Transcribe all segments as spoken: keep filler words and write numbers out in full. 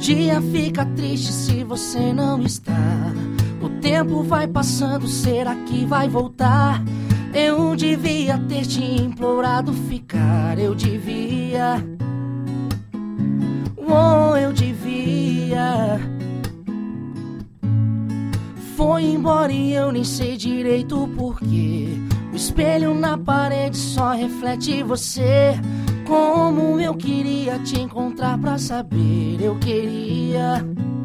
dia fica triste se você não está. O tempo vai passando, será que vai voltar? Eu devia ter te implorado ficar. Eu devia, oh, eu devia. Foi embora e eu nem sei direito o porquê. O espelho na parede só reflete você. Como eu queria te encontrar pra saber. Eu queria,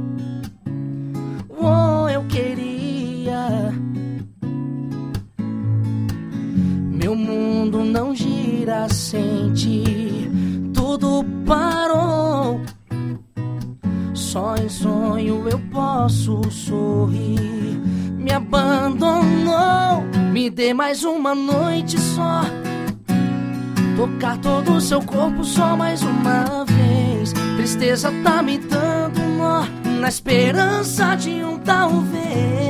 oh, eu queria. Meu mundo não gira sem ti. Tudo parou. Só em sonho eu posso sorrir. Me abandonou. Me dê mais uma noite só. Tocar todo o seu corpo só mais uma vez. Tristeza tá me dando nó, na esperança de um talvez.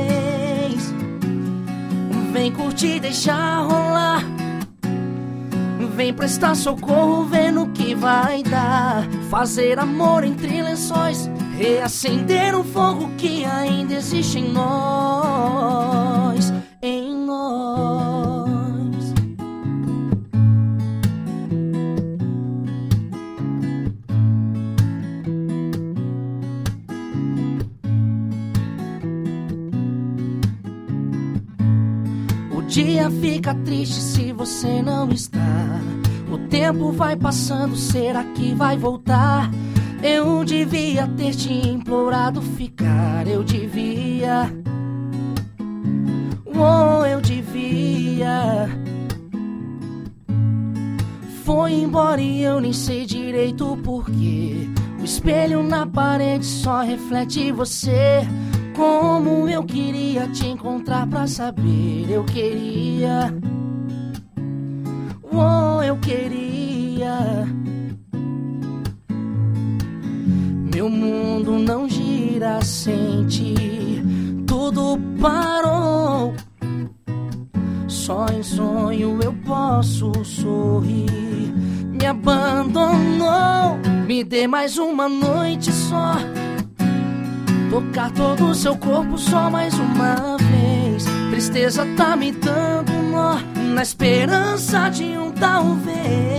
Vem curtir, deixar rolar. Vem prestar socorro, vendo o que vai dar. Fazer amor entre lençóis, reacender um fogo que ainda existe em nós. Em nós. O dia fica triste se você não está. O tempo vai passando, será que vai voltar? Eu devia ter te implorado ficar. Eu devia, oh, eu devia. Foi embora e eu nem sei direito o porquê. O espelho na parede só reflete você. Como eu queria te encontrar pra saber. Eu queria, oh, eu queria. Meu mundo não gira sem ti. Tudo parou. Só em sonho eu posso sorrir. Me abandonou. Me dê mais uma noite só. Tocar todo o seu corpo só mais uma vez. Tristeza tá me dando nó, na esperança de um talvez.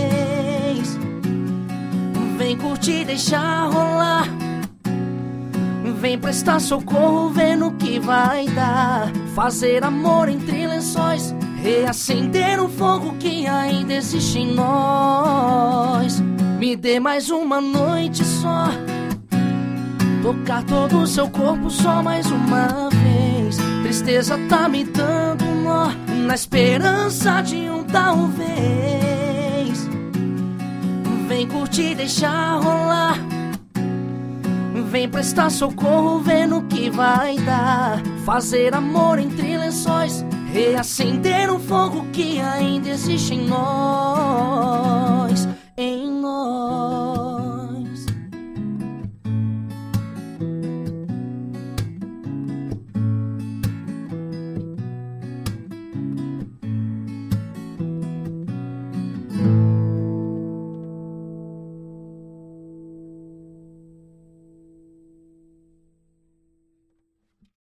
Vem curtir, deixar rolar. Vem prestar socorro, vendo o que vai dar. Fazer amor entre lençóis, reacender um fogo que ainda existe em nós. Me dê mais uma noite só. Tocar todo o seu corpo só mais uma vez. Tristeza tá me dando nó, na esperança de um talvez. Vem curtir, deixar rolar. Vem prestar socorro, vendo o que vai dar. Fazer amor entre lençóis, reacender um fogo que ainda existe em nós. Em nós.